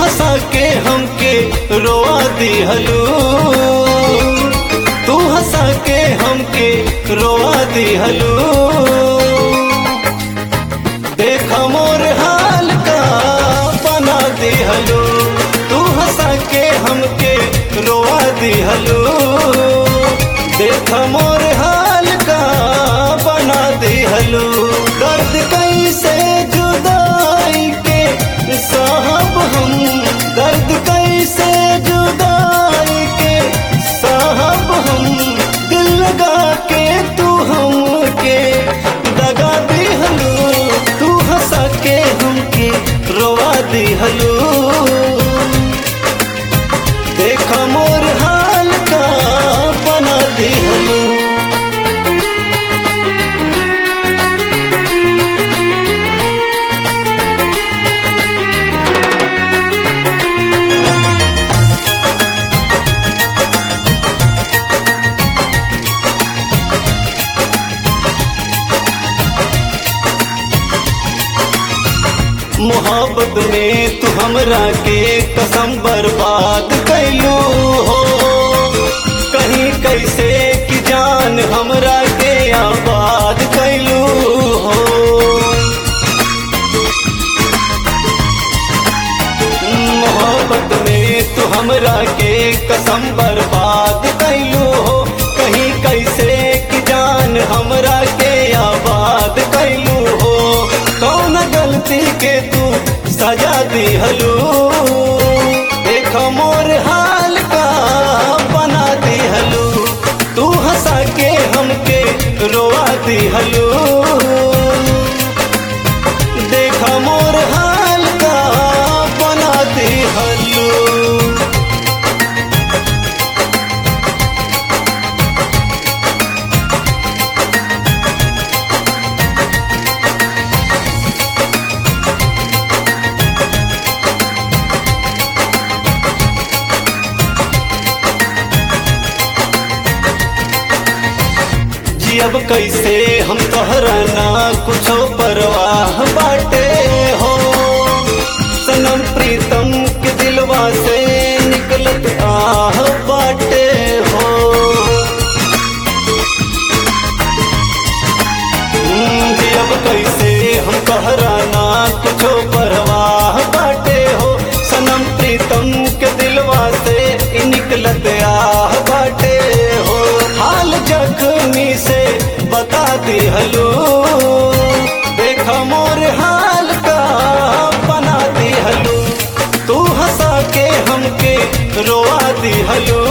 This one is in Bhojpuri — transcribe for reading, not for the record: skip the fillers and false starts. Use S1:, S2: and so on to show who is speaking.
S1: हंसा के हमके रोआ दिहलू, तू हंसा के हमके रोआ दिहलू। देखा मोर हाल का बना दिहलू, तू हंसा के हमके रोआ दिहलू। देखा मोर हाल का बना दिहलू। दर्द कैसे जुदाई के साहब हम, दर्द कैसे जुदाई के साहब हम। दिल लगा के तू हमके दगा दिहलू, तू हंसा के हमके रोवा दिहलू। देखा मोर हाल का बना दिहलू। मोहब्बत में तू हमरा के कसम बर्बाद कैलू हो। कहीं कैसे कि जान हमरा के आबाद कैलू हो। मोहब्बत में तू हमरा के कसम बर्बाद कैलू हो। कहीं कैसे कि जान हमरा के आबाद कैलू हो। कौन गलती के तू सजा दिहलू। देखो मोर हाल का बना दिहलू, तू हंसा के हमके रोवा दिहलू। देखा मोर हाल का बना दिहलू। अब कैसे हम तोहरा ना कुछो परवाह बाटे हो। सनम प्रीतम के दिलवा से निकलत आह बाटे हो। जी अब कैसे हम तोहरा ना कुछो परवाह बाटे हो। सनम प्रीतम के दिलवा से निकलत आह बाटे हो। हाल जख्मी से बता दिहलू। देखा मोर हाल का बना दिहलू, तू हंसा के हमके रोआ दिहलू।